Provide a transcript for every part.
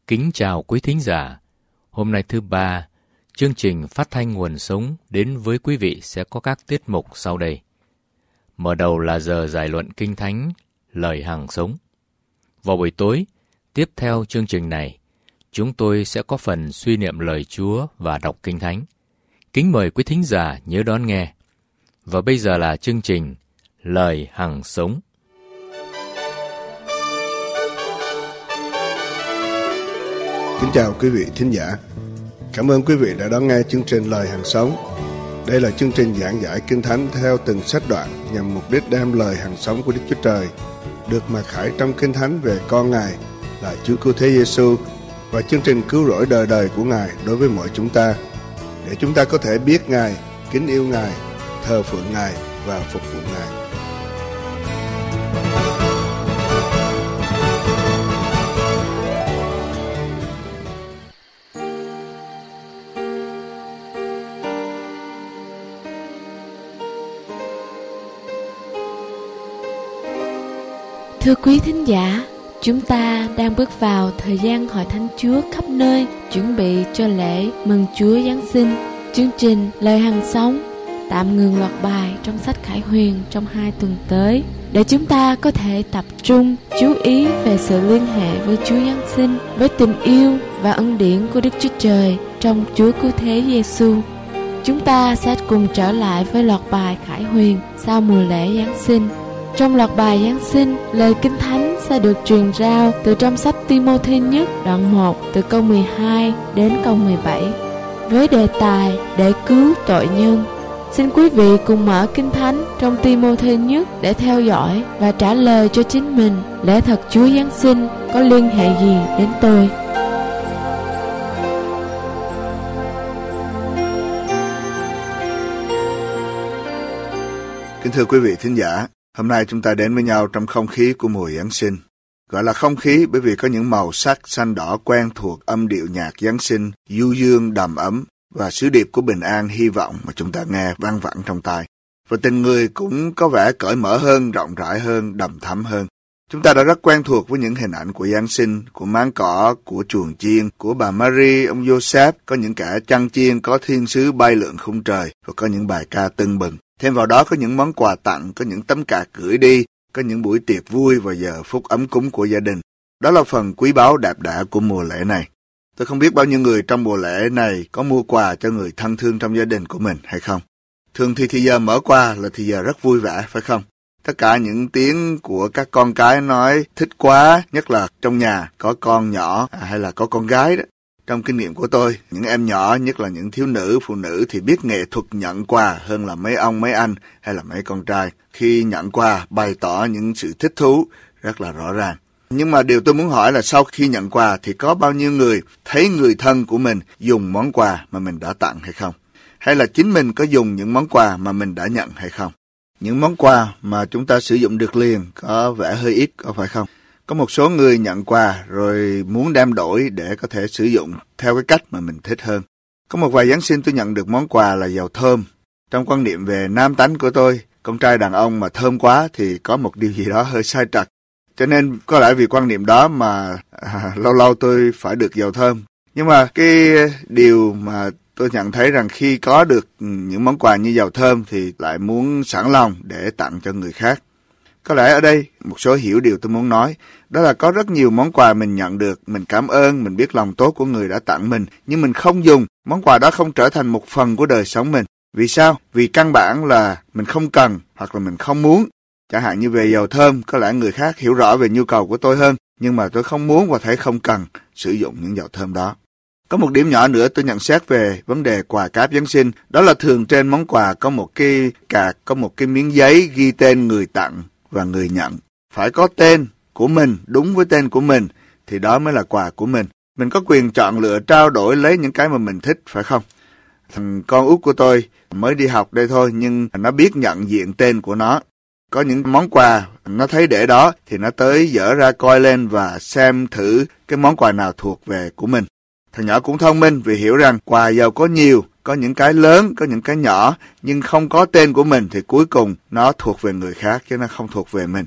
Kính chào quý thính giả. Hôm nay thứ ba, chương trình phát thanh nguồn sống đến với quý vị sẽ có các tiết mục sau đây. Mở đầu là giờ giải luận Kinh Thánh, lời hàng sống. Vào buổi tối, tiếp theo chương trình này, chúng tôi sẽ có phần suy niệm lời Chúa và đọc Kinh Thánh. Kính mời quý thính giả nhớ đón nghe. Và bây giờ là chương trình Lời Hằng Sống. Kính chào quý vị thính giả. Cảm ơn quý vị đã đón nghe chương trình Lời Hằng Sống. Đây là chương trình giảng giải Kinh Thánh theo từng sách đoạn nhằm mục đích đem lời hằng sống của Đức Chúa Trời được mặc khải trong Kinh Thánh về con Ngài là Chúa Cứu Thế Giêsu và chương trình cứu rỗi đời đời của Ngài đối với mọi chúng ta, để chúng ta có thể biết Ngài, kính yêu Ngài, thờ phượng Ngài và phục vụ Ngài. Thưa quý thính giả, chúng ta đang bước vào thời gian hội thánh Chúa khắp nơi, chuẩn bị cho lễ mừng Chúa Giáng sinh. Chương trình Lời Hằng Sống tạm ngừng loạt bài trong sách Khải Huyền trong 2 tuần tới, để chúng ta có thể tập trung chú ý về sự liên hệ với Chúa Giáng sinh, với tình yêu và ân điển của Đức Chúa Trời trong Chúa Cứu Thế Giêsu. Chúng ta sẽ cùng trở lại với loạt bài Khải Huyền sau mùa lễ Giáng sinh. Trong loạt bài Giáng sinh, lời Kinh Thánh sẽ được truyền rao từ trong sách Ti-mô-thê nhất đoạn 1 từ câu 12 đến câu 17 với đề tài để cứu tội nhân. Xin quý vị cùng mở Kinh Thánh trong Ti-mô-thê nhất để theo dõi và trả lời cho chính mình, lẽ thật Chúa Giáng sinh có liên hệ gì đến tôi? Kính thưa quý vị thính giả, hôm nay chúng ta đến với nhau trong không khí của mùa Giáng sinh. Gọi là không khí bởi vì có những màu sắc xanh đỏ quen thuộc, âm điệu nhạc Giáng sinh, du dương đầm ấm và sứ điệp của bình an, hy vọng mà chúng ta nghe vang vẳng trong tai. Và tình người cũng có vẻ cởi mở hơn, rộng rãi hơn, đầm thắm hơn. Chúng ta đã rất quen thuộc với những hình ảnh của Giáng sinh, của máng cỏ, của chuồng chiên, của bà Mary, ông Joseph, có những kẻ chăn chiên, có thiên sứ bay lượn khung trời và có những bài ca tưng bừng. Thêm vào đó có những món quà tặng, có những tấm cạc gửi đi, có những buổi tiệc vui và giờ phút ấm cúng của gia đình. Đó là phần quý báu đẹp đẽ của mùa lễ này. Tôi không biết bao nhiêu người trong mùa lễ này có mua quà cho người thân thương trong gia đình của mình hay không. Thường thì giờ mở quà là thì giờ rất vui vẻ, phải không? Tất cả những tiếng của các con cái nói thích quá, nhất là trong nhà có con nhỏ hay là có con gái đó. Trong kinh nghiệm của tôi, những em nhỏ, nhất là những thiếu nữ, phụ nữ thì biết nghệ thuật nhận quà hơn là mấy ông, mấy anh hay là mấy con trai. Khi nhận quà, bày tỏ những sự thích thú rất là rõ ràng. Nhưng mà điều tôi muốn hỏi là sau khi nhận quà thì có bao nhiêu người thấy người thân của mình dùng món quà mà mình đã tặng hay không? Hay là chính mình có dùng những món quà mà mình đã nhận hay không? Những món quà mà chúng ta sử dụng được liền có vẻ hơi ít, có phải không? Có một số người nhận quà rồi muốn đem đổi để có thể sử dụng theo cái cách mà mình thích hơn. Có một vài Giáng sinh tôi nhận được món quà là dầu thơm. Trong quan niệm về nam tánh của tôi, con trai đàn ông mà thơm quá thì có một điều gì đó hơi sai trật. Cho nên có lẽ vì quan niệm đó mà lâu lâu tôi phải được dầu thơm. Nhưng mà cái điều mà tôi nhận thấy rằng khi có được những món quà như dầu thơm thì lại muốn sẵn lòng để tặng cho người khác. Có lẽ ở đây một số hiểu điều tôi muốn nói, đó là có rất nhiều món quà mình nhận được, mình cảm ơn, mình biết lòng tốt của người đã tặng mình, nhưng mình không dùng, món quà đó không trở thành một phần của đời sống mình. Vì sao? Vì căn bản là mình không cần hoặc là mình không muốn. Chẳng hạn như về dầu thơm, có lẽ người khác hiểu rõ về nhu cầu của tôi hơn, nhưng mà tôi không muốn và thấy không cần sử dụng những dầu thơm đó. Có một điểm nhỏ nữa tôi nhận xét về vấn đề quà cáp Giáng sinh, đó là thường trên món quà có một cái card, có một cái miếng giấy ghi tên người tặng và người nhận. Phải có tên của mình, đúng với tên của mình, thì đó mới là quà của mình. Mình có quyền chọn lựa trao đổi lấy những cái mà mình thích, phải không? Thằng con út của tôi mới đi học đây thôi, nhưng nó biết nhận diện tên của nó. Có những món quà, nó thấy để đó, thì nó tới dở ra coi lên và xem thử cái món quà nào thuộc về của mình. Thằng nhỏ cũng thông minh vì hiểu rằng quà giàu có nhiều, có những cái lớn, có những cái nhỏ, nhưng không có tên của mình thì cuối cùng nó thuộc về người khác chứ nó không thuộc về mình.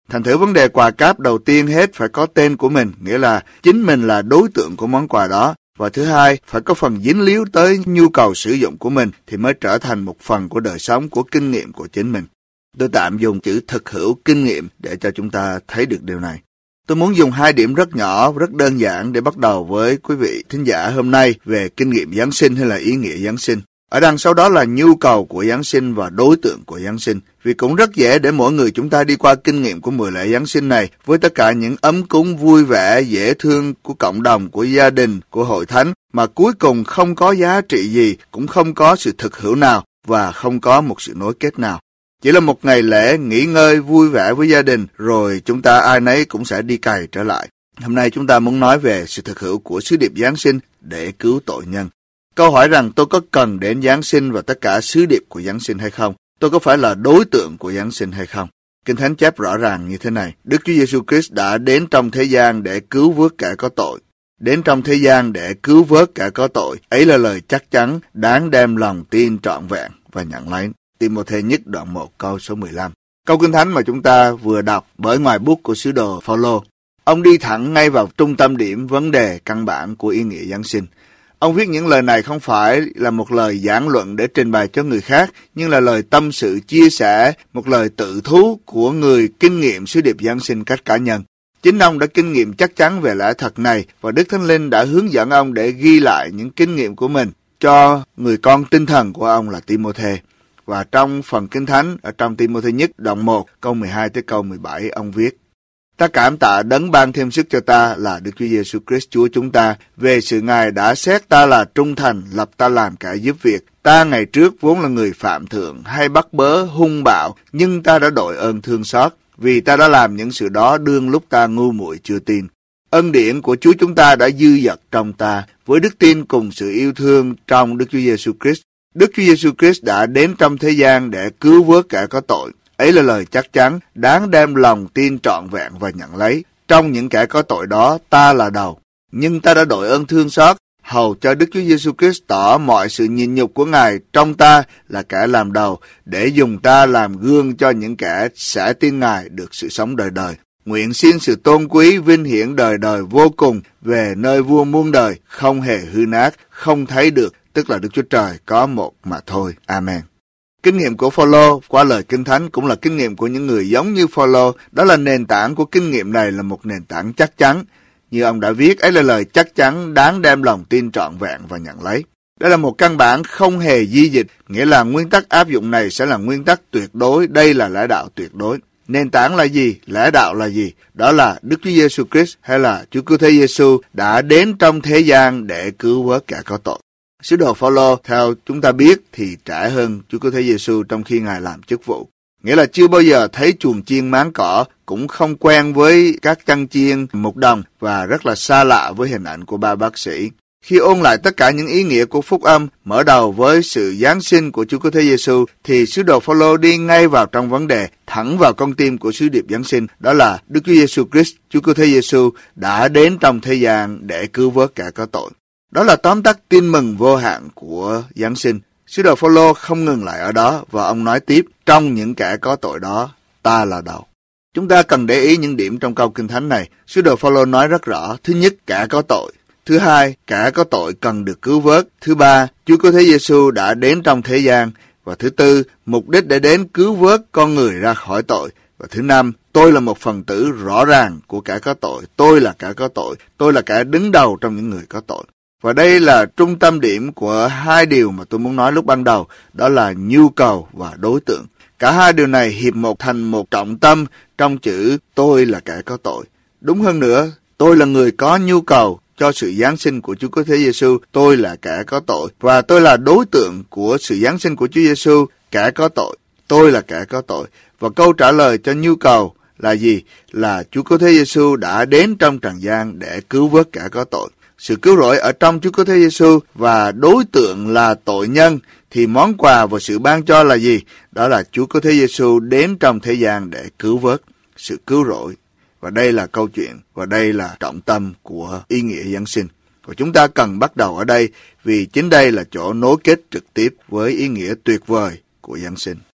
Thành thử vấn đề quà cáp đầu tiên hết phải có tên của mình, nghĩa là chính mình là đối tượng của món quà đó. Và thứ hai, phải có phần dính líu tới nhu cầu sử dụng của mình thì mới trở thành một phần của đời sống, của kinh nghiệm của chính mình. Tôi tạm dùng chữ thực hữu kinh nghiệm để cho chúng ta thấy được điều này. Tôi muốn dùng 2 điểm rất nhỏ, rất đơn giản để bắt đầu với quý vị thính giả hôm nay về kinh nghiệm Giáng sinh hay là ý nghĩa Giáng sinh. Ở đằng sau đó là nhu cầu của Giáng sinh và đối tượng của Giáng sinh. Vì cũng rất dễ để mỗi người chúng ta đi qua kinh nghiệm của mùa lễ Giáng sinh này với tất cả những ấm cúng vui vẻ, dễ thương của cộng đồng, của gia đình, của hội thánh mà cuối cùng không có giá trị gì, cũng không có sự thực hữu nào và không có một sự nối kết nào. Chỉ là một ngày lễ nghỉ ngơi vui vẻ với gia đình rồi chúng ta ai nấy cũng sẽ đi cày trở lại. Hôm nay chúng ta muốn nói về sự thực hữu của sứ điệp Giáng sinh để cứu tội nhân. Câu hỏi rằng tôi có cần đến Giáng sinh và tất cả sứ điệp của Giáng sinh hay không? Tôi có phải là đối tượng của Giáng sinh hay không? Kinh Thánh chép rõ ràng như thế này. Đức Chúa Giêsu Christ đã đến trong thế gian để cứu vớt kẻ có tội. Đến trong thế gian để cứu vớt kẻ có tội. Ấy là lời chắc chắn, đáng đem lòng tin trọn vẹn và nhận lấy. Ti-mô-thê nhất đoạn 1 câu số 15. Câu Kinh Thánh mà chúng ta vừa đọc bởi ngoài bút của sứ đồ Phao-lô. Ông đi thẳng ngay vào trung tâm điểm vấn đề căn bản của ý nghĩa Giáng sinh. Ông viết những lời này không phải là một lời giảng luận để trình bày cho người khác, nhưng là lời tâm sự chia sẻ, một lời tự thú của người kinh nghiệm sứ điệp Giáng sinh cách cá nhân. Chính ông đã kinh nghiệm chắc chắn về lẽ thật này và Đức Thánh Linh đã hướng dẫn ông để ghi lại những kinh nghiệm của mình cho người con tinh thần của ông là Ti-mô-thê. Và trong phần Kinh Thánh, ở trong Ti-mô-thê nhất đoạn 1, câu 12 tới câu 17, ông viết: Ta cảm tạ đấng ban thêm sức cho ta là Đức Chúa Giêsu Christ Chúa chúng ta, về sự Ngài đã xét ta là trung thành, lập ta làm kẻ giúp việc. Ta ngày trước vốn là người phạm thượng, hay bắt bớ, hung bạo, nhưng ta đã đội ơn thương xót, vì ta đã làm những sự đó đương lúc ta ngu muội chưa tin. Ân điển của Chúa chúng ta đã dư dật trong ta, với đức tin cùng sự yêu thương trong Đức Chúa Giêsu Christ. Đức Chúa Giêsu Christ đã đến trong thế gian để cứu vớt kẻ có tội. Ấy là lời chắc chắn, đáng đem lòng tin trọn vẹn và nhận lấy. Trong những kẻ có tội đó, ta là đầu. Nhưng ta đã đội ơn thương xót, hầu cho Đức Chúa Giêsu Christ tỏ mọi sự nhịn nhục của Ngài trong ta là kẻ làm đầu, để dùng ta làm gương cho những kẻ sẽ tin Ngài được sự sống đời đời. Nguyện xin sự tôn quý, vinh hiển đời đời vô cùng về nơi vua muôn đời, không hề hư nát, không thấy được, tức là Đức Chúa Trời có một mà thôi. Amen. Kinh nghiệm của Phao-lô qua lời Kinh Thánh cũng là kinh nghiệm của những người giống như Phao-lô. Đó là nền tảng của kinh nghiệm này là một nền tảng chắc chắn. Như ông đã viết, ấy là lời chắc chắn đáng đem lòng tin trọn vẹn và nhận lấy. Đây là một căn bản không hề di dịch, nghĩa là nguyên tắc áp dụng này sẽ là nguyên tắc tuyệt đối. Đây là lẽ đạo tuyệt đối. Nền tảng là gì? Lẽ đạo là gì? Đó là Đức Chúa Giêsu Christ hay là Chúa Cứu Thế Giêsu đã đến trong thế gian để cứu vớt kẻ có tội. Sứ đồ Phao-lô theo chúng ta biết thì trẻ hơn Chúa Cứu Thế Giêsu trong khi Ngài làm chức vụ. Nghĩa là chưa bao giờ thấy chuồng chiên máng cỏ, cũng không quen với các chăn chiên mục đồng và rất là xa lạ với hình ảnh của ba bác sĩ. Khi ôn lại tất cả những ý nghĩa của phúc âm, mở đầu với sự Giáng sinh của Chúa Cứu Thế Giêsu, thì sứ đồ Phao-lô đi ngay vào trong vấn đề, thẳng vào con tim của sứ điệp Giáng sinh, đó là Đức Chúa Giêsu Christ, Chúa Cứu Thế Giêsu đã đến trong thế gian để cứu vớt kẻ có tội. Đó là tóm tắt tin mừng vô hạn của Giáng sinh. Sứ đồ Phao-lô không ngừng lại ở đó và ông nói tiếp, trong những kẻ có tội đó, ta là đầu. Chúng ta cần để ý những điểm trong câu Kinh Thánh này. Sứ đồ Phao-lô nói rất rõ, thứ nhất, kẻ có tội. Thứ hai, kẻ có tội cần được cứu vớt. Thứ ba, Chúa Cứu Thế Giêsu đã đến trong thế gian. Và thứ tư, mục đích để đến cứu vớt con người ra khỏi tội. Và thứ năm, tôi là một phần tử rõ ràng của kẻ có tội. Tôi là kẻ có tội. Tôi là kẻ đứng đầu trong những người có tội. Và đây là trung tâm điểm của hai điều mà tôi muốn nói lúc ban đầu, đó là nhu cầu và đối tượng. Cả hai điều này hiệp một thành một trọng tâm trong chữ tôi là kẻ có tội. Đúng hơn nữa, tôi là người có nhu cầu cho sự Giáng sinh của Chúa Cứu Thế Giêsu, tôi là kẻ có tội. Và tôi là đối tượng của sự Giáng sinh của Chúa Giêsu, kẻ có tội. Tôi là kẻ có tội. Và câu trả lời cho nhu cầu là gì? Là Chúa Cứu Thế Giêsu đã đến trong trần gian để cứu vớt kẻ có tội. Sự cứu rỗi ở trong Chúa Cứu Thế Giêsu và đối tượng là tội nhân, thì món quà và sự ban cho là gì? Đó là Chúa Cứu Thế Giêsu đến trong thế gian để cứu vớt sự cứu rỗi. Và đây là câu chuyện, và đây là trọng tâm của ý nghĩa Giáng sinh. Và chúng ta cần bắt đầu ở đây, vì chính đây là chỗ nối kết trực tiếp với ý nghĩa tuyệt vời của Giáng sinh.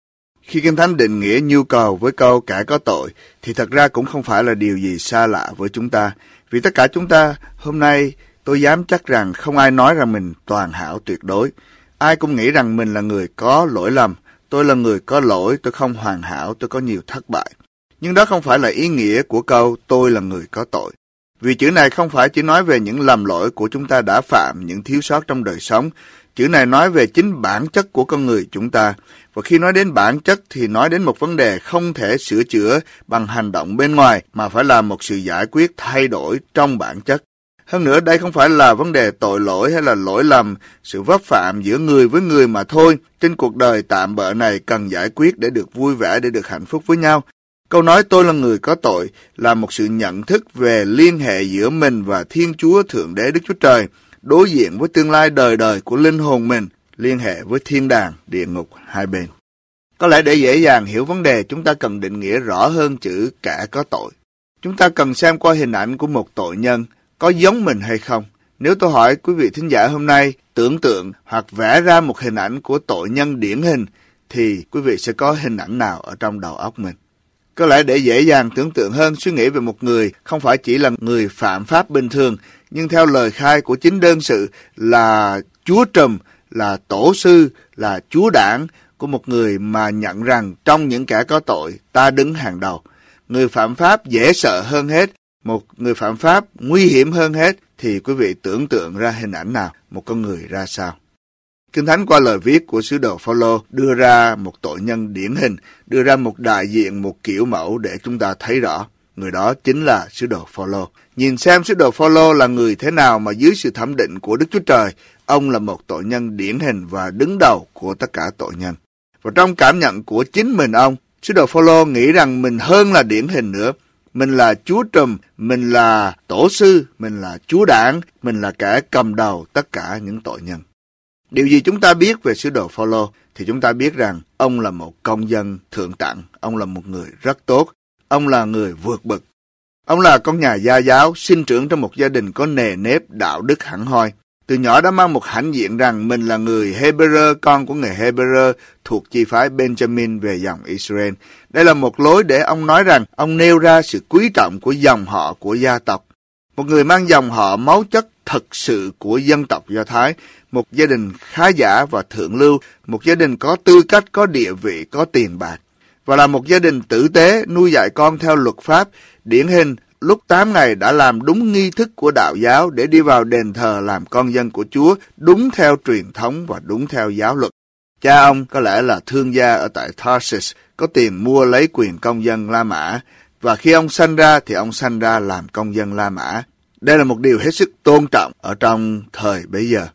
Khi Kinh Thánh định nghĩa nhu cầu với câu kẻ có tội, thì thật ra cũng không phải là điều gì xa lạ với chúng ta. Vì tất cả chúng ta, hôm nay tôi dám chắc rằng không ai nói rằng mình toàn hảo tuyệt đối. Ai cũng nghĩ rằng mình là người có lỗi lầm. Tôi là người có lỗi, tôi không hoàn hảo, tôi có nhiều thất bại. Nhưng đó không phải là ý nghĩa của câu tôi là người có tội. Vì chữ này không phải chỉ nói về những lầm lỗi của chúng ta đã phạm, những thiếu sót trong đời sống. Chữ này nói về chính bản chất của con người chúng ta. Và khi nói đến bản chất thì nói đến một vấn đề không thể sửa chữa bằng hành động bên ngoài, mà phải là một sự giải quyết thay đổi trong bản chất. Hơn nữa, đây không phải là vấn đề tội lỗi hay là lỗi lầm, sự vấp phạm giữa người với người mà thôi. Trên cuộc đời tạm bợ này cần giải quyết để được vui vẻ, để được hạnh phúc với nhau. Câu nói tôi là người có tội là một sự nhận thức về liên hệ giữa mình và Thiên Chúa Thượng Đế Đức Chúa Trời, đối diện với tương lai đời đời của linh hồn mình, liên hệ với thiên đàng, địa ngục hai bên. Có lẽ để dễ dàng hiểu vấn đề, chúng ta cần định nghĩa rõ hơn chữ kẻ có tội. Chúng ta cần xem qua hình ảnh của một tội nhân, có giống mình hay không. Nếu tôi hỏi quý vị thính giả hôm nay tưởng tượng hoặc vẽ ra một hình ảnh của tội nhân điển hình, thì quý vị sẽ có hình ảnh nào ở trong đầu óc mình? Có lẽ để dễ dàng tưởng tượng hơn, suy nghĩ về một người không phải chỉ là người phạm pháp bình thường, nhưng theo lời khai của chính đơn sự là chúa trùm, là tổ sư, là chúa đảng của một người mà nhận rằng trong những kẻ có tội, ta đứng hàng đầu. Người phạm pháp dễ sợ hơn hết, một người phạm pháp nguy hiểm hơn hết, thì quý vị tưởng tượng ra hình ảnh nào, một con người ra sao? Kinh Thánh qua lời viết của sứ đồ Phao-lô đưa ra một tội nhân điển hình, đưa ra một đại diện, một kiểu mẫu để chúng ta thấy rõ. Người đó chính là sứ đồ Phao-lô. Nhìn xem sứ đồ Phao-lô là người thế nào mà dưới sự thẩm định của Đức Chúa Trời, ông là một tội nhân điển hình và đứng đầu của tất cả tội nhân. Và trong cảm nhận của chính mình ông, sứ đồ Phao-lô nghĩ rằng mình hơn là điển hình nữa. Mình là chúa trùm, mình là tổ sư, mình là chúa đảng, mình là kẻ cầm đầu tất cả những tội nhân. Điều gì chúng ta biết về sứ đồ Phao-lô? Thì chúng ta biết rằng ông là một công dân thượng tặng, ông là một người rất tốt, ông là người vượt bậc. Ông là con nhà gia giáo, sinh trưởng trong một gia đình có nề nếp đạo đức hẳn hoi. Từ nhỏ đã mang một hãnh diện rằng mình là người Hebrew, con của người Hebrew thuộc chi phái Benjamin về dòng Israel. Đây là một lối để ông nói rằng ông nêu ra sự quý trọng của dòng họ, của gia tộc. Một người mang dòng họ máu chất thật sự của dân tộc Do Thái, một gia đình khá giả và thượng lưu, một gia đình có tư cách, có địa vị, có tiền bạc. Và là một gia đình tử tế, nuôi dạy con theo luật pháp, điển hình. Lúc 8 ngày đã làm đúng nghi thức của đạo giáo để đi vào đền thờ làm con dân của Chúa, đúng theo truyền thống và đúng theo giáo luật. Cha ông có lẽ là thương gia ở tại Tarsus, có tiền mua lấy quyền công dân La Mã, và khi ông sanh ra thì ông sanh ra làm công dân La Mã. Đây là một điều hết sức tôn trọng ở trong thời bấy giờ.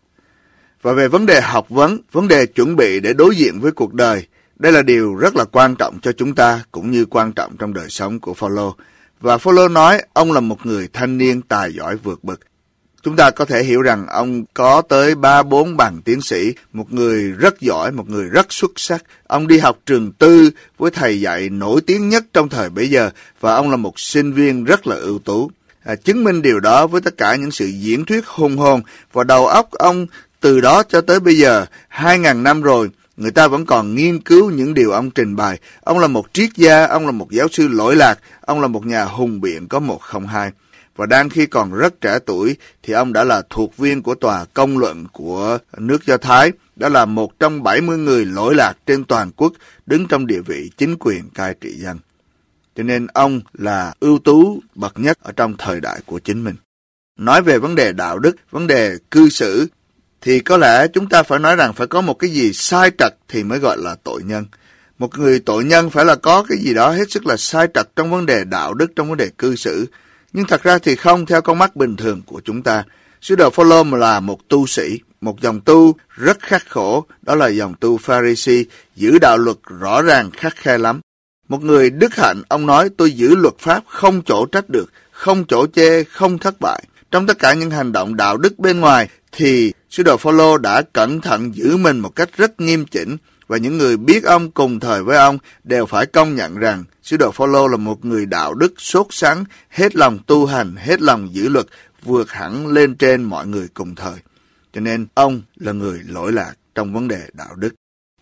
Và về vấn đề học vấn, vấn đề chuẩn bị để đối diện với cuộc đời, đây là điều rất là quan trọng cho chúng ta, cũng như quan trọng trong đời sống của Phao-lô. Và Phao-lô nói ông là một người thanh niên tài giỏi vượt bậc. Chúng ta có thể hiểu rằng ông có tới 3-4 bằng tiến sĩ, một người rất giỏi, một người rất xuất sắc. Ông đi học trường tư với thầy dạy nổi tiếng nhất trong thời bấy giờ, và ông là một sinh viên rất là ưu tú. Chứng minh điều đó với tất cả những sự diễn thuyết hùng hồn, và đầu óc ông từ đó cho tới bây giờ, 2.000 năm rồi, người ta vẫn còn nghiên cứu những điều ông trình bày. Ông là một triết gia, ông là một giáo sư lỗi lạc, ông là một nhà hùng biện có 102. Và đang khi còn rất trẻ tuổi thì ông đã là thuộc viên của tòa công luận của nước Do Thái, đã là một trong 70 người lỗi lạc trên toàn quốc, đứng trong địa vị chính quyền cai trị dân. Cho nên ông là ưu tú bậc nhất ở trong thời đại của chính mình. Nói về vấn đề đạo đức, vấn đề cư xử, thì có lẽ chúng ta phải nói rằng phải có một cái gì sai trật thì mới gọi là tội nhân. Một người tội nhân phải là có cái gì đó hết sức là sai trật trong vấn đề đạo đức, trong vấn đề cư xử. Nhưng thật ra thì không theo con mắt bình thường của chúng ta. Sứ đồ Phao-lô là một tu sĩ, một dòng tu rất khắc khổ, đó là dòng tu Pha-ri-si, giữ đạo luật rõ ràng khắt khe lắm. Một người đức hạnh, ông nói tôi giữ luật pháp không chỗ trách được, không chỗ chê, không thất bại. Trong tất cả những hành động đạo đức bên ngoài thì sứ đồ Phao-lô đã cẩn thận giữ mình một cách rất nghiêm chỉnh, và những người biết ông cùng thời với ông đều phải công nhận rằng sứ đồ Phao-lô là một người đạo đức sốt sắng, hết lòng tu hành, hết lòng giữ luật, vượt hẳn lên trên mọi người cùng thời. Cho nên ông là người lỗi lạc trong vấn đề đạo đức.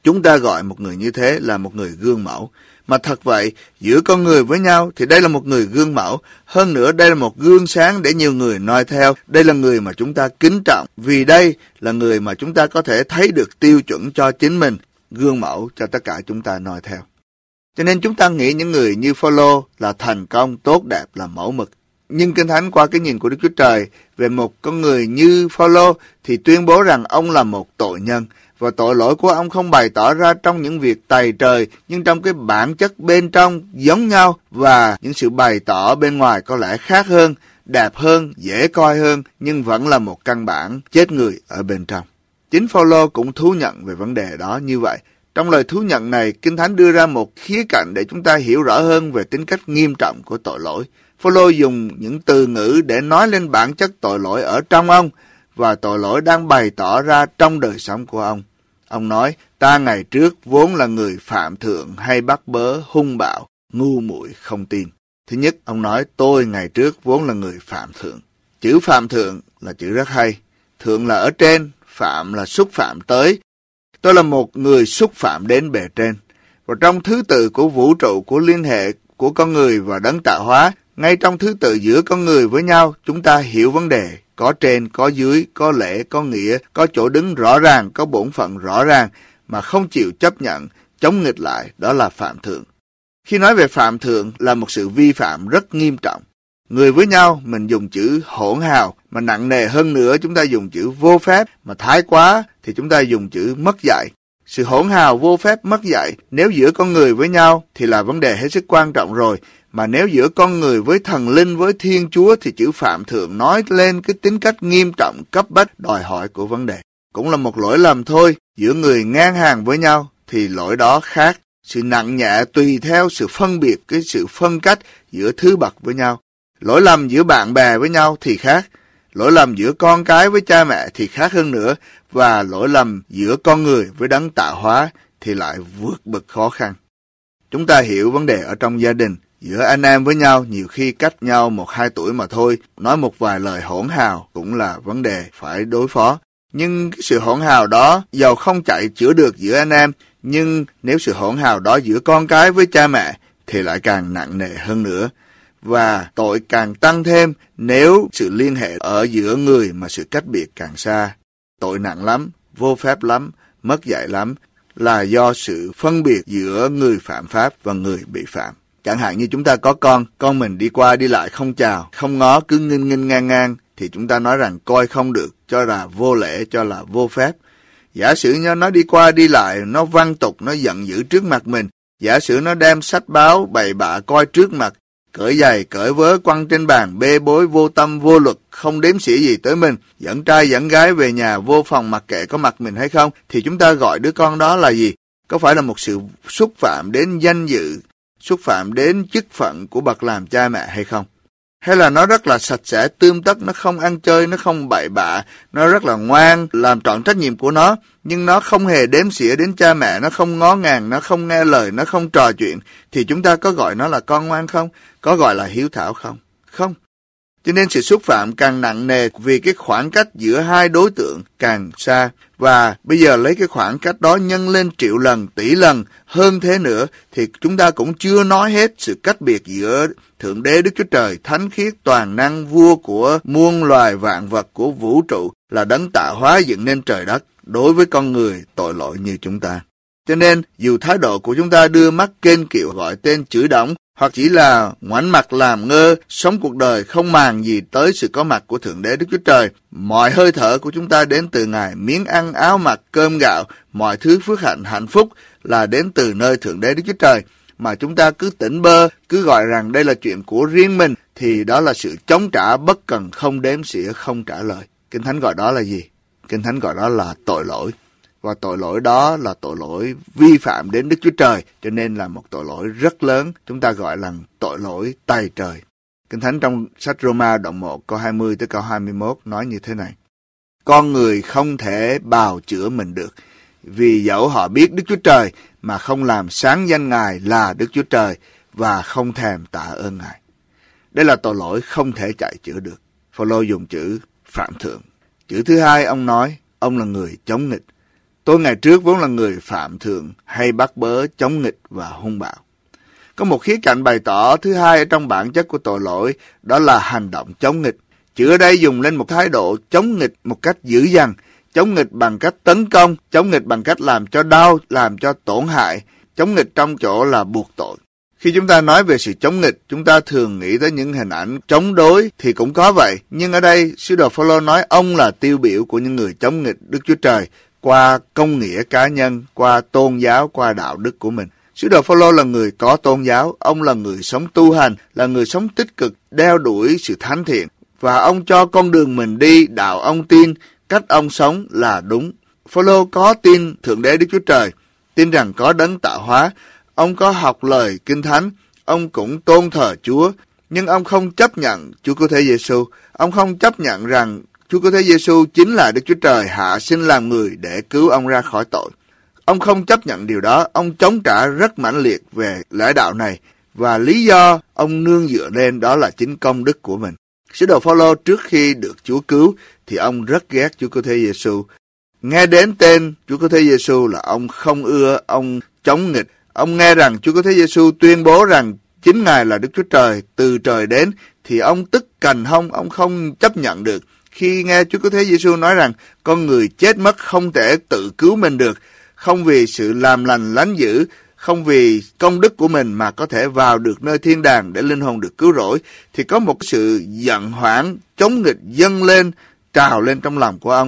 Chúng ta gọi một người như thế là một người gương mẫu. Mà thật vậy, giữa con người với nhau thì đây là một người gương mẫu. Hơn nữa đây là một gương sáng để nhiều người noi theo. Đây là người mà chúng ta kính trọng, vì đây là người mà chúng ta có thể thấy được tiêu chuẩn cho chính mình, gương mẫu cho tất cả chúng ta noi theo. Cho nên chúng ta nghĩ những người như Phao-lô là thành công, tốt đẹp, là mẫu mực. Nhưng Kinh Thánh qua cái nhìn của Đức Chúa Trời về một con người như Phao-lô thì tuyên bố rằng ông là một tội nhân. Và tội lỗi của ông không bày tỏ ra trong những việc tày trời, nhưng trong cái bản chất bên trong giống nhau, và những sự bày tỏ bên ngoài có lẽ khác hơn, đẹp hơn, dễ coi hơn, nhưng vẫn là một căn bản chết người ở bên trong. Chính Phao-lô cũng thú nhận về vấn đề đó như vậy. Trong lời thú nhận này, Kinh Thánh đưa ra một khía cạnh để chúng ta hiểu rõ hơn về tính cách nghiêm trọng của tội lỗi. Phao-lô dùng những từ ngữ để nói lên bản chất tội lỗi ở trong ông, và tội lỗi đang bày tỏ ra trong đời sống của ông. Ông nói, ta ngày trước vốn là người phạm thượng hay bắt bớ, hung bạo, ngu muội không tin. Thứ nhất, ông nói, tôi ngày trước vốn là người phạm thượng. Chữ phạm thượng là chữ rất hay. Thượng là ở trên, phạm là xúc phạm tới. Tôi là một người xúc phạm đến bề trên. Và trong thứ tự của vũ trụ, của liên hệ của con người và đấng tạo hóa, ngay trong thứ tự giữa con người với nhau, chúng ta hiểu vấn đề. Có trên, có dưới, có lễ, có nghĩa, có chỗ đứng rõ ràng, có bổn phận rõ ràng, mà không chịu chấp nhận, chống nghịch lại, đó là phạm thượng. Khi nói về phạm thượng là một sự vi phạm rất nghiêm trọng. Người với nhau, mình dùng chữ hỗn hào, mà nặng nề hơn nữa chúng ta dùng chữ vô phép, mà thái quá thì chúng ta dùng chữ mất dạy. Sự hỗn hào, vô phép, mất dạy, nếu giữa con người với nhau thì là vấn đề hết sức quan trọng rồi. Mà nếu giữa con người với thần linh, với Thiên Chúa thì chữ phạm thượng nói lên cái tính cách nghiêm trọng, cấp bách, đòi hỏi của vấn đề. Cũng là một lỗi lầm thôi, giữa người ngang hàng với nhau thì lỗi đó khác. Sự nặng nhẹ tùy theo sự phân biệt, cái sự phân cách giữa thứ bậc với nhau. Lỗi lầm giữa bạn bè với nhau thì khác. Lỗi lầm giữa con cái với cha mẹ thì khác hơn nữa. Và lỗi lầm giữa con người với đấng tạo hóa thì lại vượt bậc khó khăn. Chúng ta hiểu vấn đề ở trong gia đình. Giữa anh em với nhau nhiều khi cách nhau 1-2 tuổi mà thôi, nói một vài lời hỗn hào cũng là vấn đề phải đối phó. Nhưng cái sự hỗn hào đó dầu không chạy chữa được giữa anh em, nhưng nếu sự hỗn hào đó giữa con cái với cha mẹ thì lại càng nặng nề hơn nữa. Và tội càng tăng thêm nếu sự liên hệ ở giữa người mà sự cách biệt càng xa. Tội nặng lắm, vô phép lắm, mất dạy lắm, là do sự phân biệt giữa người phạm pháp và người bị phạm. Chẳng hạn như chúng ta có con mình đi qua đi lại không chào, không ngó, cứ nghênh ngang, thì chúng ta nói rằng coi không được, cho là vô lễ, cho là vô phép. Giả sử như nó đi qua đi lại, nó văn tục, nó giận dữ trước mặt mình. Giả sử nó đem sách báo bày bạ coi trước mặt, cởi giày, cởi vớ quăng trên bàn, bê bối, vô tâm, vô luật, không đếm xỉa gì tới mình, dẫn trai dẫn gái về nhà, vô phòng mặc kệ có mặt mình hay không, thì chúng ta gọi đứa con đó là gì? Có phải là một sự xúc phạm đến danh dự, xúc phạm đến chức phận của bậc làm cha mẹ hay không? Hay là nó rất là sạch sẽ, tươm tất, nó không ăn chơi, nó không bậy bạ, nó rất là ngoan, làm trọn trách nhiệm của nó, nhưng nó không hề đếm xỉa đến cha mẹ, nó không ngó ngàng, nó không nghe lời, nó không trò chuyện, thì chúng ta có gọi nó là con ngoan không? Có gọi là hiếu thảo không? Không. Cho nên sự xúc phạm càng nặng nề vì cái khoảng cách giữa hai đối tượng càng xa. Và bây giờ lấy cái khoảng cách đó nhân lên triệu lần, tỷ lần, hơn thế nữa, thì chúng ta cũng chưa nói hết sự cách biệt giữa Thượng Đế Đức Chúa Trời, thánh khiết, toàn năng, vua của muôn loài vạn vật của vũ trụ, là đấng tạo hóa dựng nên trời đất, đối với con người tội lỗi như chúng ta. Cho nên, dù thái độ của chúng ta đưa mắt kênh kiệu gọi tên chửi đổng, hoặc chỉ là ngoảnh mặt làm ngơ, sống cuộc đời không màng gì tới sự có mặt của Thượng Đế Đức Chúa Trời. Mọi hơi thở của chúng ta đến từ Ngài, miếng ăn, áo mặc, cơm gạo, mọi thứ phước hạnh, hạnh phúc là đến từ nơi Thượng Đế Đức Chúa Trời. Mà chúng ta cứ tỉnh bơ, cứ gọi rằng đây là chuyện của riêng mình, thì đó là sự chống trả bất cần, không đếm xỉa, không trả lời. Kinh Thánh gọi đó là gì? Kinh Thánh gọi đó là tội lỗi. Và tội lỗi đó là tội lỗi vi phạm đến Đức Chúa Trời, cho nên là một tội lỗi rất lớn, chúng ta gọi là tội lỗi tày trời. Kinh Thánh trong sách Roma đoạn 1 câu 20 tới câu 21 nói như thế này: con người không thể bào chữa mình được, vì dẫu họ biết Đức Chúa Trời mà không làm sáng danh Ngài là Đức Chúa Trời và không thèm tạ ơn Ngài. Đây là tội lỗi không thể chạy chữa được. Phao-lô dùng chữ phạm thượng. Chữ thứ hai ông nói, ông là người chống nghịch. Tôi ngày trước vốn là người phạm thượng, hay bắt bớ, chống nghịch và hung bạo. Có một khía cạnh bày tỏ thứ hai ở trong bản chất của tội lỗi, đó là hành động chống nghịch. Chữ ở đây dùng lên một thái độ chống nghịch một cách dữ dằn, chống nghịch bằng cách tấn công, chống nghịch bằng cách làm cho đau, làm cho tổn hại, chống nghịch trong chỗ là buộc tội. Khi chúng ta nói về sự chống nghịch, chúng ta thường nghĩ tới những hình ảnh chống đối thì cũng có vậy. Nhưng ở đây, sứ đồ Phao-lô nói ông là tiêu biểu của những người chống nghịch Đức Chúa Trời qua công nghĩa cá nhân, qua tôn giáo, qua đạo đức của mình. Sứ đồ Phao-lô là người có tôn giáo, ông là người sống tu hành, là người sống tích cực, đeo đuổi sự thánh thiện. Và ông cho con đường mình đi, đạo ông tin, cách ông sống là đúng. Phao-lô có tin Thượng Đế Đức Chúa Trời, tin rằng có đấng tạo hóa. Ông có học lời Kinh Thánh, ông cũng tôn thờ Chúa, nhưng ông không chấp nhận Chúa Cứu Thế Giêsu. Ông không chấp nhận rằng Chúa Cứu Thế Giêsu chính là Đức Chúa Trời hạ sinh làm người để cứu ông ra khỏi tội. Ông không chấp nhận điều đó, ông chống trả rất mãnh liệt về lẽ đạo này, và lý do ông nương dựa lên đó là chính công đức của mình. Sứ đồ Phao-lô trước khi được Chúa cứu thì ông rất ghét Chúa Cứu Thế Giêsu. Nghe đến tên Chúa Cứu Thế Giêsu là ông không ưa, ông chống nghịch. Ông nghe rằng Chúa Cứu Thế Giêsu tuyên bố rằng chính Ngài là Đức Chúa Trời từ trời đến thì ông tức cành hông, ông không chấp nhận được. Khi nghe Chúa Cứu Thế Giêsu nói rằng con người chết mất không thể tự cứu mình được, không vì sự làm lành lánh dữ, không vì công đức của mình mà có thể vào được nơi thiên đàng để linh hồn được cứu rỗi, thì có một sự giận hoảng, chống nghịch dâng lên, trào lên trong lòng của ông.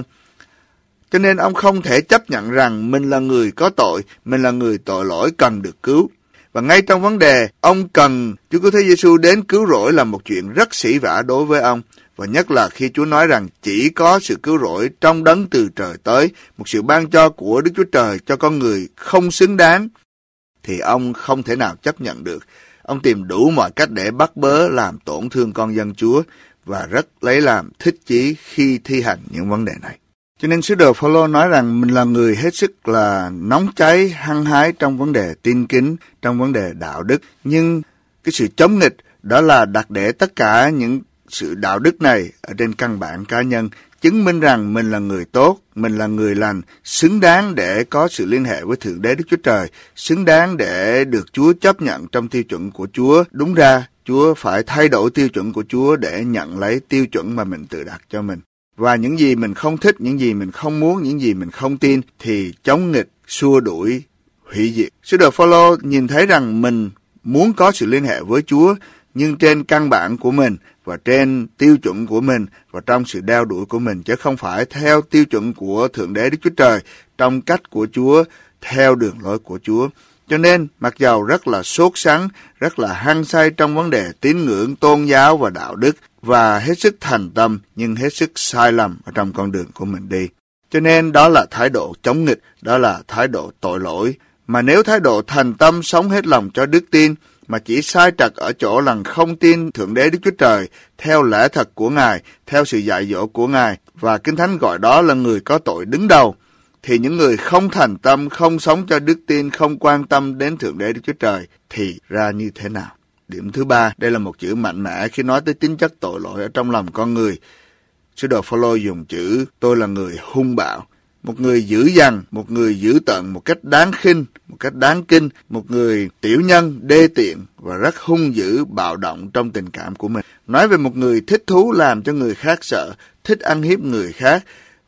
Cho nên ông không thể chấp nhận rằng mình là người có tội, mình là người tội lỗi cần được cứu. Và ngay trong vấn đề ông cần Chúa Cứu Thế Giêsu đến cứu rỗi là một chuyện rất sỉ vả đối với ông. Và nhất là khi Chúa nói rằng chỉ có sự cứu rỗi trong đấng từ trời tới, một sự ban cho của Đức Chúa Trời cho con người không xứng đáng, thì ông không thể nào chấp nhận được. Ông tìm đủ mọi cách để bắt bớ làm tổn thương con dân Chúa và rất lấy làm thích chí khi thi hành những vấn đề này. Cho nên sứ đồ Phao-lô nói rằng mình là người hết sức là nóng cháy, hăng hái trong vấn đề tin kính, trong vấn đề đạo đức. Nhưng cái sự chống nghịch đó là đặt để tất cả những sự đạo đức này ở trên căn bản cá nhân, chứng minh rằng mình là người tốt, mình là người lành, xứng đáng để có sự liên hệ với Thượng Đế Đức Chúa Trời, xứng đáng để được Chúa chấp nhận trong tiêu chuẩn của Chúa. Đúng ra, Chúa phải thay đổi tiêu chuẩn của Chúa để nhận lấy tiêu chuẩn mà mình tự đặt cho mình. Và những gì mình không thích, những gì mình không muốn, những gì mình không tin thì chống nghịch, xua đuổi, hủy diệt. Sứ đồ Phao-lô nhìn thấy rằng mình muốn có sự liên hệ với Chúa, nhưng trên căn bản của mình và trên tiêu chuẩn của mình và trong sự đeo đuổi của mình, chứ không phải theo tiêu chuẩn của Thượng Đế Đức Chúa Trời, trong cách của Chúa, theo đường lối của Chúa. Cho nên, mặc dầu rất là sốt sắng, rất là hăng say trong vấn đề tín ngưỡng, tôn giáo và đạo đức, và hết sức thành tâm, nhưng hết sức sai lầm ở trong con đường của mình đi. Cho nên đó là thái độ chống nghịch, đó là thái độ tội lỗi. Mà nếu thái độ thành tâm sống hết lòng cho đức tin, mà chỉ sai trật ở chỗ là không tin Thượng Đế Đức Chúa Trời, theo lẽ thật của Ngài, theo sự dạy dỗ của Ngài, và Kinh Thánh gọi đó là người có tội đứng đầu, thì những người không thành tâm, không sống cho đức tin, không quan tâm đến Thượng Đế Đức Chúa Trời, thì ra như thế nào? Điểm thứ ba, đây là một chữ mạnh mẽ khi nói tới tính chất tội lỗi ở trong lòng con người. Sứ đồ Phao-lô dùng chữ tôi là người hung bạo, một người dữ dằn, một người dữ tợn một cách đáng khinh, một cách đáng kinh, một người tiểu nhân, đê tiện và rất hung dữ, bạo động trong tình cảm của mình. Nói về một người thích thú làm cho người khác sợ, thích ăn hiếp người khác,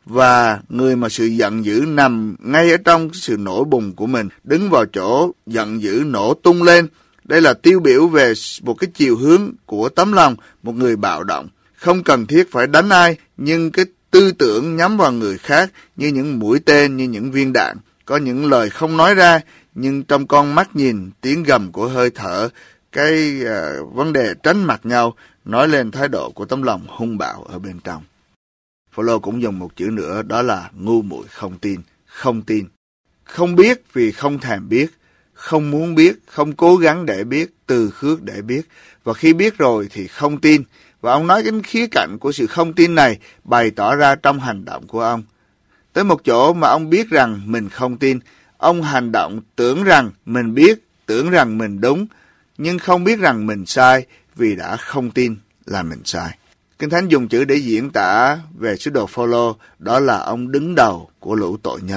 và người mà sự giận dữ nằm ngay ở trong sự nổi bùng của mình, đứng vào chỗ giận dữ nổ tung lên. Đây là tiêu biểu về một cái chiều hướng của tấm lòng, một người bạo động. Không cần thiết phải đánh ai, nhưng cái tư tưởng nhắm vào người khác như những mũi tên, như những viên đạn. Có những lời không nói ra, nhưng trong con mắt nhìn, tiếng gầm của hơi thở, cái vấn đề tránh mặt nhau, nói lên thái độ của tấm lòng hung bạo ở bên trong. Phao-lô cũng dùng một chữ nữa, đó là ngu muội không tin. Không tin. Không biết vì không thèm biết, không muốn biết, không cố gắng để biết, từ khước để biết. Và khi biết rồi thì không tin. Và ông nói cái khía cạnh của sự không tin này bày tỏ ra trong hành động của ông. Tới một chỗ mà ông biết rằng mình không tin, ông hành động tưởng rằng mình biết, tưởng rằng mình đúng, nhưng không biết rằng mình sai vì đã không tin là mình sai. Kinh Thánh dùng chữ để diễn tả về sứ đồ Phao-lô, đó là ông đứng đầu của lũ tội nhân.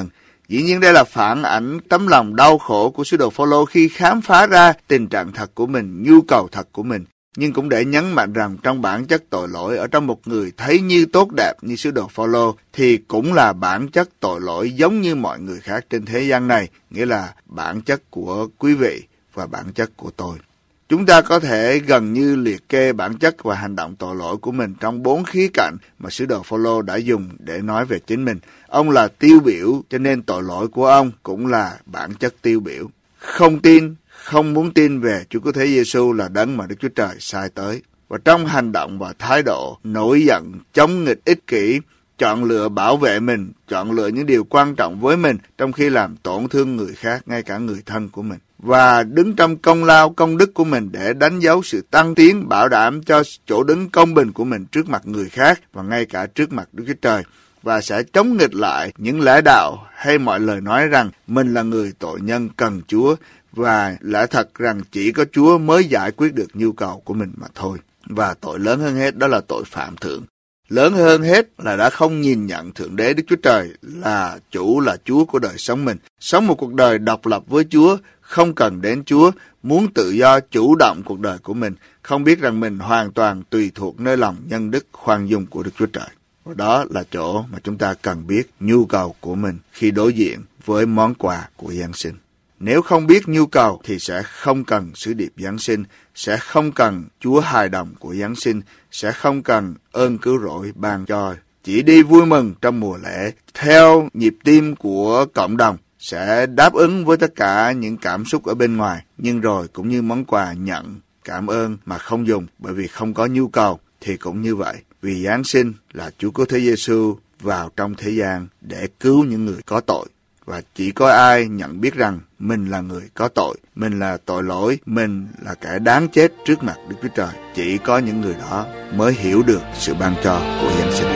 Dĩ nhiên đây là phản ảnh tấm lòng đau khổ của sứ đồ Phao-lô khi khám phá ra tình trạng thật của mình, nhu cầu thật của mình. Nhưng cũng để nhấn mạnh rằng trong bản chất tội lỗi ở trong một người thấy như tốt đẹp như sứ đồ Phao-lô thì cũng là bản chất tội lỗi giống như mọi người khác trên thế gian này, nghĩa là bản chất của quý vị và bản chất của tôi. Chúng ta có thể gần như liệt kê bản chất và hành động tội lỗi của mình trong 4 khía cạnh mà sứ đồ Phao-lô đã dùng để nói về chính mình. Ông là tiêu biểu, cho nên tội lỗi của ông cũng là bản chất tiêu biểu. Không tin, không muốn tin về Chúa Cứu Thế Giêsu là đấng mà Đức Chúa Trời sai tới. Và trong hành động và thái độ nổi giận, chống nghịch, ích kỷ, chọn lựa bảo vệ mình, chọn lựa những điều quan trọng với mình trong khi làm tổn thương người khác, ngay cả người thân của mình. Và đứng trong công lao, công đức của mình để đánh dấu sự tăng tiến, bảo đảm cho chỗ đứng công bình của mình trước mặt người khác và ngay cả trước mặt Đức Chúa Trời. Và sẽ chống nghịch lại những lẽ đạo hay mọi lời nói rằng mình là người tội nhân cần Chúa và lẽ thật rằng chỉ có Chúa mới giải quyết được nhu cầu của mình mà thôi. Và tội lớn hơn hết đó là tội phạm thượng. Lớn hơn hết là đã không nhìn nhận Thượng Đế Đức Chúa Trời là chủ, là Chúa của đời sống mình. Sống một cuộc đời độc lập với Chúa, không cần đến Chúa, muốn tự do chủ động cuộc đời của mình, không biết rằng mình hoàn toàn tùy thuộc nơi lòng nhân đức khoan dung của Đức Chúa Trời. Và đó là chỗ mà chúng ta cần biết nhu cầu của mình khi đối diện với món quà của Giáng sinh. Nếu không biết nhu cầu thì sẽ không cần sứ điệp Giáng sinh, sẽ không cần Chúa hài đồng của Giáng sinh, sẽ không cần ơn cứu rỗi ban cho. Chỉ đi vui mừng trong mùa lễ, theo nhịp tim của cộng đồng, sẽ đáp ứng với tất cả những cảm xúc ở bên ngoài, nhưng rồi cũng như món quà nhận, cảm ơn mà không dùng bởi vì không có nhu cầu thì cũng như vậy. Vì Giáng sinh là Chúa Cứu Thế Giêsu vào trong thế gian để cứu những người có tội. Và chỉ có ai nhận biết rằng mình là người có tội, mình là tội lỗi, mình là kẻ đáng chết trước mặt Đức Chúa Trời. Chỉ có những người đó mới hiểu được sự ban cho của Giáng sinh.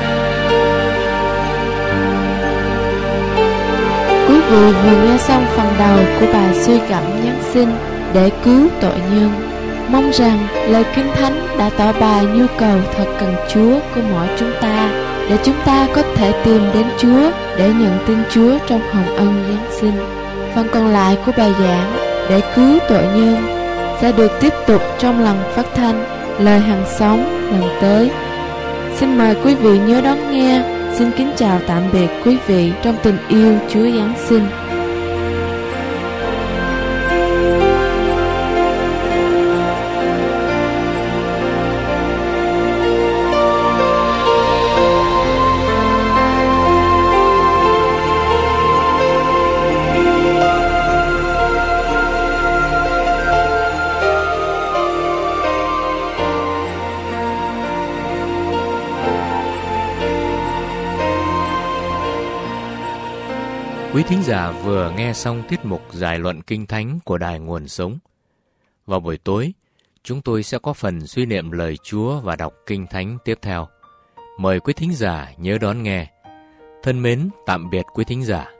Quý vị vừa nghe xong phần đầu của bài suy gẫm Giáng sinh để cứu tội nhân. Mong rằng lời Kinh Thánh đã tỏ bài nhu cầu thật cần Chúa của mỗi chúng ta, để chúng ta có thể tìm đến Chúa để nhận tin Chúa trong hồng ân Giáng sinh. Phần còn lại của bài giảng để cứu tội nhân sẽ được tiếp tục trong lần phát thanh Lời Hằng Sống lần tới. Xin mời quý vị nhớ đón nghe. Xin kính chào tạm biệt quý vị trong tình yêu Chúa Giáng sinh. Quý thính giả vừa nghe xong tiết mục giải luận Kinh Thánh của Đài Nguồn Sống. Vào buổi tối, chúng tôi sẽ có phần suy niệm lời Chúa và đọc Kinh Thánh tiếp theo. Mời quý thính giả nhớ đón nghe. Thân mến, tạm biệt quý thính giả.